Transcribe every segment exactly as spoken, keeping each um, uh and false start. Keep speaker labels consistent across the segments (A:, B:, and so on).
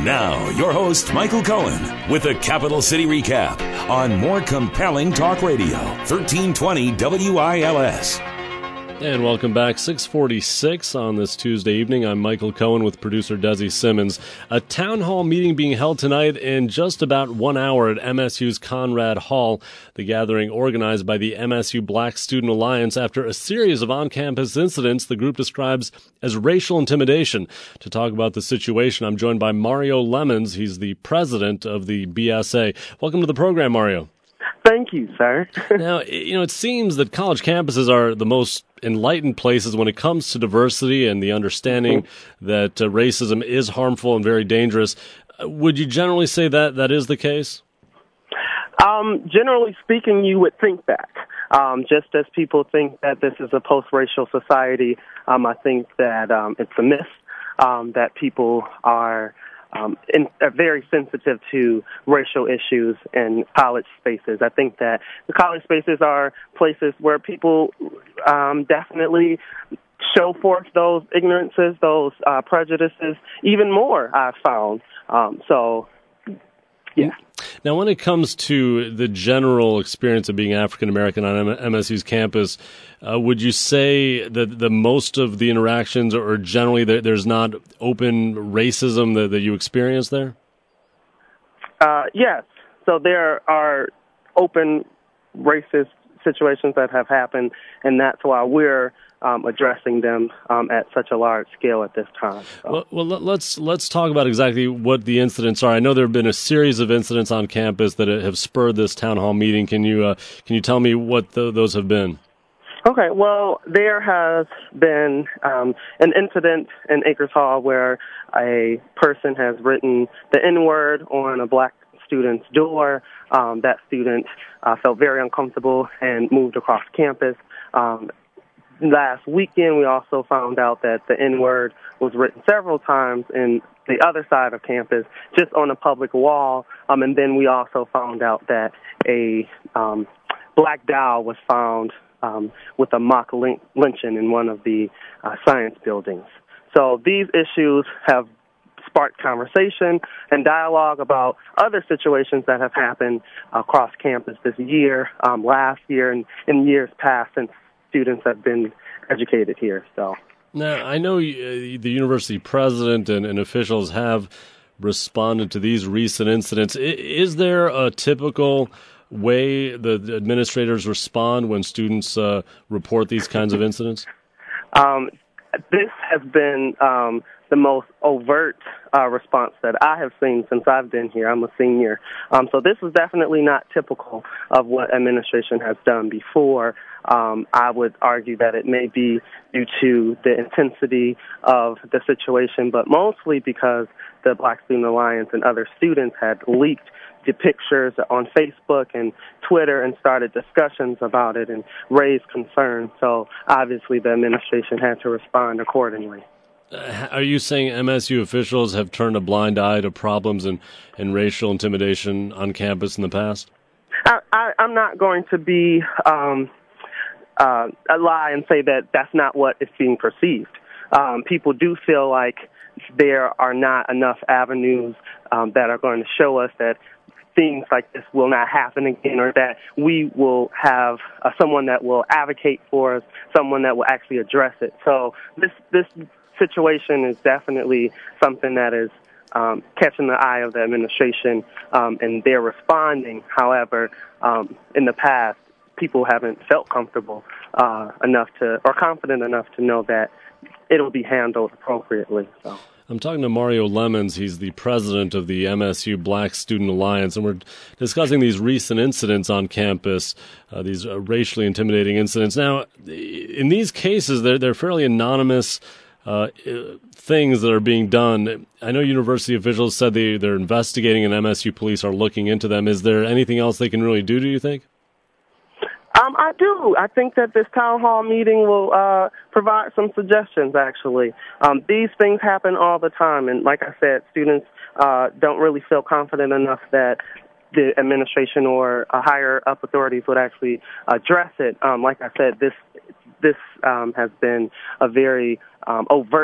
A: Now, your host, Michael Cohen, with a Capital City Recap on more compelling talk radio, thirteen twenty W I L S.
B: And welcome back, six forty-six on this Tuesday evening. I'm Michael Cohen with producer Desi Simmons. A town hall meeting being held tonight in just about one hour at M S U's Conrad Hall. The gathering organized by the M S U Black Student Alliance after a series of on-campus incidents the group describes as racial intimidation. To talk about the situation, I'm joined by Mario Lemons. He's the president of the B S A. Welcome to the program, Mario.
C: Thank you, sir.
B: Now, you know, it seems that college campuses are the most enlightened places when it comes to diversity and the understanding mm-hmm. that uh, racism is harmful and very dangerous. Uh, would you generally say that that is the case?
C: Um, generally speaking, you would think that. Um, just as people think that this is a post-racial society, um, I think that um, it's a myth um, that people are Um, in, are very sensitive to racial issues in college spaces. I think that the college spaces are places where people um, definitely show forth those ignorances, those uh, prejudices, even more, I've found. Um, so, yeah.
B: Now, when it comes to the general experience of being African-American on M S U's campus, uh, would you say that the most of the interactions or generally that there's not open racism that, that you experience there?
C: Uh, yes. So there are open racist situations that have happened, and that's why we're Um, addressing them um, at such a large scale at this time. So.
B: Well, well, let's let's talk about exactly what the incidents are. I know there have been a series of incidents on campus that have spurred this town hall meeting. Can you uh, can you tell me what the, those have been?
C: Okay, well, there has been um, an incident in Acres Hall where a person has written the N-word on a black student's door. Um, that student uh, felt very uncomfortable and moved across campus. Um, Last weekend, we also found out that the N-word was written several times in the other side of campus, just on a public wall. Um, and then we also found out that a um, black doll was found um, with a mock lyn- lynching in one of the uh, science buildings. So these issues have sparked conversation and dialogue about other situations that have happened across campus this year, um, last year, and in years past since students have been educated here. So
B: now, I know uh, the university president and, and officials have responded to these recent incidents. I, is there a typical way the, the administrators respond when students uh, report these kinds of incidents?
C: Um, this has been um, the most overt uh, response that I have seen since I've been here. I'm a senior. Um, so this is definitely not typical of what administration has done before. Um, I would argue that it may be due to the intensity of the situation, but mostly because the Black Student Alliance and other students had leaked the pictures on Facebook and Twitter and started discussions about it and raised concerns. So obviously the administration had to respond accordingly.
B: Uh, are you saying M S U officials have turned a blind eye to problems and, and racial intimidation on campus in the past?
C: I, I, I'm not going to be um, uh, a lie and say that that's not what is being perceived. Um, people do feel like there are not enough avenues um, that are going to show us that things like this will not happen again, or that we will have uh, someone that will advocate for us, someone that will actually address it. So this this situation is definitely something that is um, catching the eye of the administration, um, and they're responding. However, um, in the past, people haven't felt comfortable uh, enough to, or confident enough to know that it'll be handled appropriately. So.
B: I'm talking to Mario Lemons. He's the president of the M S U Black Student Alliance, and we're discussing these recent incidents on campus, uh, these uh, racially intimidating incidents. Now, in these cases, they're, they're fairly anonymous uh, things that are being done. I know university officials said they, they're investigating and M S U police are looking into them. Is there anything else they can really do, do you think?
C: Um, I do. I think that this town hall meeting will uh, provide some suggestions, actually. Um, these things happen all the time, and like I said, students uh, don't really feel confident enough that the administration or uh, higher-up authorities would actually address it. Um, like I said, this this um, has been a very um, overt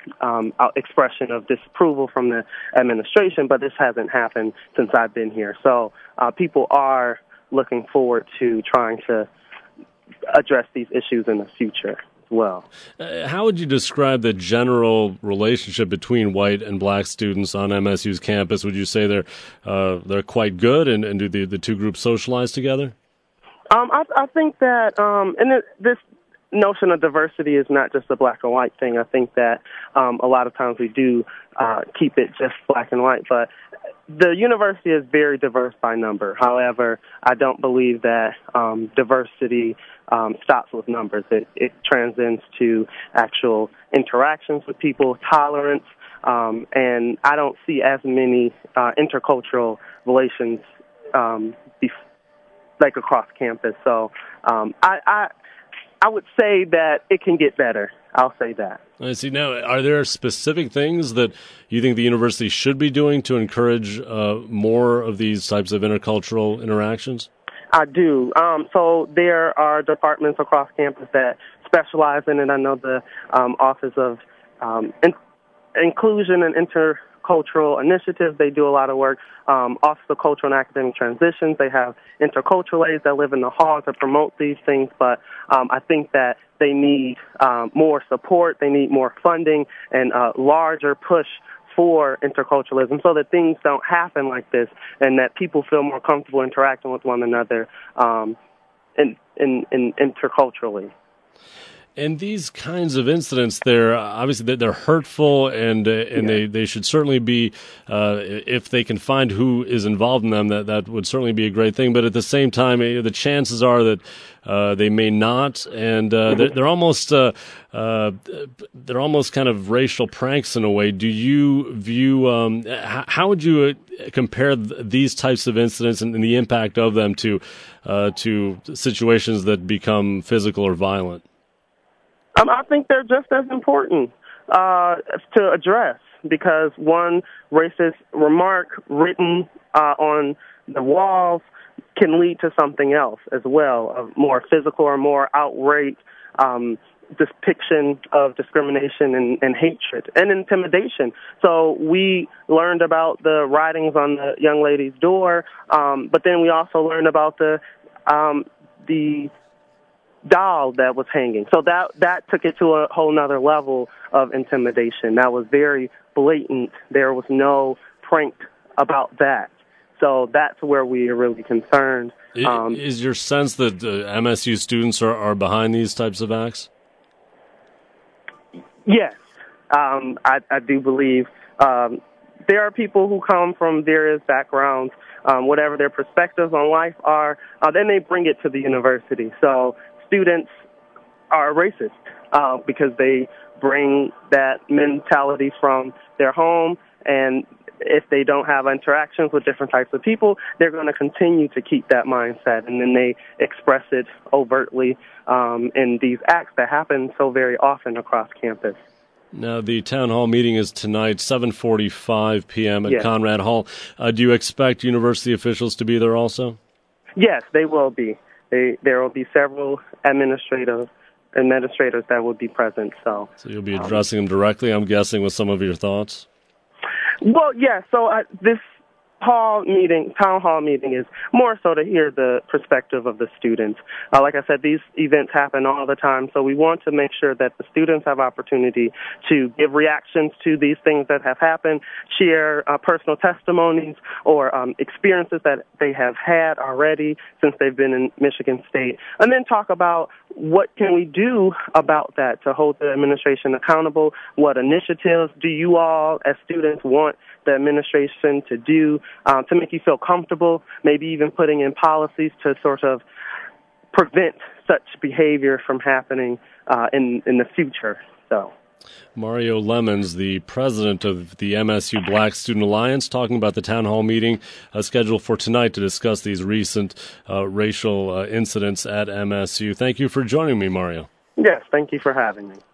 C: um, expression of disapproval from the administration, but this hasn't happened since I've been here. So uh, people are looking forward to trying to address these issues in the future as well.
B: Uh, how would you describe the general relationship between white and black students on M S U's campus? Would you say they're uh, they're quite good, and, and do the, the two groups socialize together?
C: Um, I, I think that, um, and it, this notion of diversity is not just a black and white thing. I think that um, a lot of times we do uh, keep it just black and white, but the university is very diverse by number. However, I don't believe that um, diversity um, stops with numbers. It, it transcends to actual interactions with people, tolerance, um, and I don't see as many uh, intercultural relations um, bef- like across campus. So um, I, I I would say that it can get better. I'll say that.
B: I see. Now, are there specific things that you think the university should be doing to encourage uh, more of these types of intercultural interactions?
C: I do. Um, so there are departments across campus that specialize in it. I know the um, Office of um, in- Inclusion and Intercultural Initiatives, they do a lot of work. Um, Office of Cultural and Academic Transitions, they have intercultural aides that live in the hall to promote these things. But um, I think that they need um, more support, they need more funding, and a larger push for interculturalism so that things don't happen like this and that people feel more comfortable interacting with one another um, in, in, in interculturally.
B: And these kinds of incidents, they're obviously they're hurtful, and uh, and yeah. they, they should certainly be, uh, if they can find who is involved in them, that, that would certainly be a great thing. But at the same time, the chances are that uh, they may not, and uh, they're, they're almost uh, uh, they're almost kind of racial pranks in a way. Do you view um, how would you compare these types of incidents and, and the impact of them to uh, to situations that become physical or violent?
C: Um, I think they're just as important uh, to address because one racist remark written uh, on the walls can lead to something else as well, a more physical or more outright um, depiction of discrimination and, and hatred and intimidation. So we learned about the writings on the young lady's door, um, but then we also learned about the um, the doll that was hanging. So that that took it to a whole nother level of intimidation. That was very blatant. There was no prank about that. So that's where we are really concerned. Um,
B: Is your sense that uh, M S U students are, are behind these types of acts?
C: Yes. Um, I, I do believe um, there are people who come from various backgrounds, um, whatever their perspectives on life are, uh, then they bring it to the university. So students are racist uh, because they bring that mentality from their home, and if they don't have interactions with different types of people, they're going to continue to keep that mindset, and then they express it overtly um, in these acts that happen so very often across campus.
B: Now, the town hall meeting is tonight, seven forty-five p.m. at
C: yes.
B: Conrad Hall. Uh, do you expect university officials to be there also?
C: Yes, they will be. They, there will be several administrative administrators that will be present. So,
B: so you'll be addressing um, them directly, I'm guessing, with some of your thoughts?
C: Well, yeah. So uh, this hall meeting, town hall meeting, is more so to hear the perspective of the students. Uh, like I said, these events happen all the time, so we want to make sure that the students have opportunity to give reactions to these things that have happened, share uh, personal testimonies or um, experiences that they have had already since they've been in Michigan State, and then talk about what can we do about that to hold the administration accountable. What initiatives do you all as students want the administration to do um, to make you feel comfortable, maybe even putting in policies to sort of prevent such behavior from happening uh, in, in the future. So,
B: Mario Lemons, the president of the M S U Black Student Alliance, talking about the town hall meeting uh, scheduled for tonight to discuss these recent uh, racial uh, incidents at M S U. Thank you for joining me, Mario.
C: Yes, thank you for having me.